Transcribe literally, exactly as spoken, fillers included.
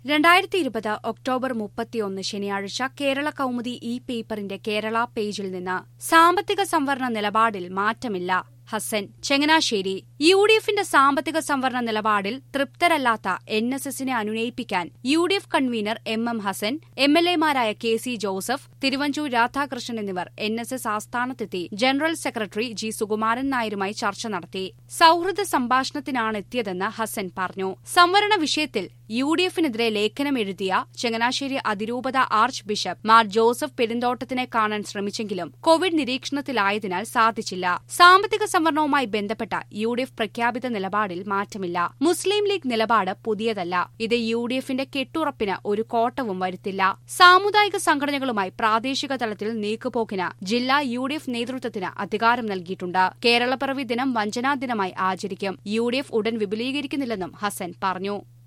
രണ്ടായിരത്തി ഇരുപത് ഒക്ടോബർ മുപ്പത്തിയൊന്ന് ശനിയാഴ്ച കേരള കൗമുദി ഈ പേപ്പറിന്റെ കേരള പേജിൽ നിന്ന് സാമ്പത്തിക സംവരണ നിലപാടിൽ മാറ്റമില്ല. ഹസൻ ചങ്ങനാശ്ശേരി. യു ഡി എഫിന്റെ സാമ്പത്തിക സംവരണ നിലപാടിൽ തൃപ്തരല്ലാത്ത എൻ എസ് എസിനെ അനുനയിപ്പിക്കാൻ U D F convener M M Hassan, M L എമാരായ കെ സി ജോസഫ്, തിരുവഞ്ചൂർ രാധാകൃഷ്ണൻ എന്നിവർ എൻ എസ് എസ് ആസ്ഥാനത്തെത്തി ജനറൽ സെക്രട്ടറി ജി സുകുമാരൻ നായരുമായി ചർച്ച നടത്തി. സൌഹൃദ സംഭാഷണത്തിനാണെത്തിയതെന്ന് ഹസൻ പറഞ്ഞു. സംവരണ വിഷയത്തിൽ യു ഡി എഫിനെതിരെ ലേഖനം എഴുതിയ ചങ്ങനാശ്ശേരി അതിരൂപത ആർച്ച് ബിഷപ്പ് മാർ ജോസഫ് പെരുന്തോട്ടത്തിനെ കാണാൻ ശ്രമിച്ചെങ്കിലും കോവിഡ് നിരീക്ഷണത്തിലായതിനാൽ സാധിച്ചില്ല. സാമ്പത്തിക സംവരണവുമായി ബന്ധപ്പെട്ട യു ഡി എഫ് പ്രഖ്യാപിത നിലപാടിൽ മാറ്റമില്ല. മുസ്ലിം ലീഗ് നിലപാട് പുതിയതല്ല. ഇത് യു ഡി എഫിന്റെ കെട്ടുറപ്പിന് ഒരു കോട്ടവും വരുത്തില്ല. സാമുദായിക സംഘടനകളുമായി പ്രാദേശിക തലത്തിൽ നീക്കുപോക്കിന് ജില്ലാ യു ഡി എഫ് നേതൃത്വത്തിന് അധികാരം നൽകിയിട്ടുണ്ട്. കേരളപ്പിറവി ദിനം വഞ്ചനാ ദിനമായി ആചരിക്കും. യു ഡി എഫ് ഉടൻ വിപുലീകരിക്കുന്നില്ലെന്നും ഹസൻ പറഞ്ഞു.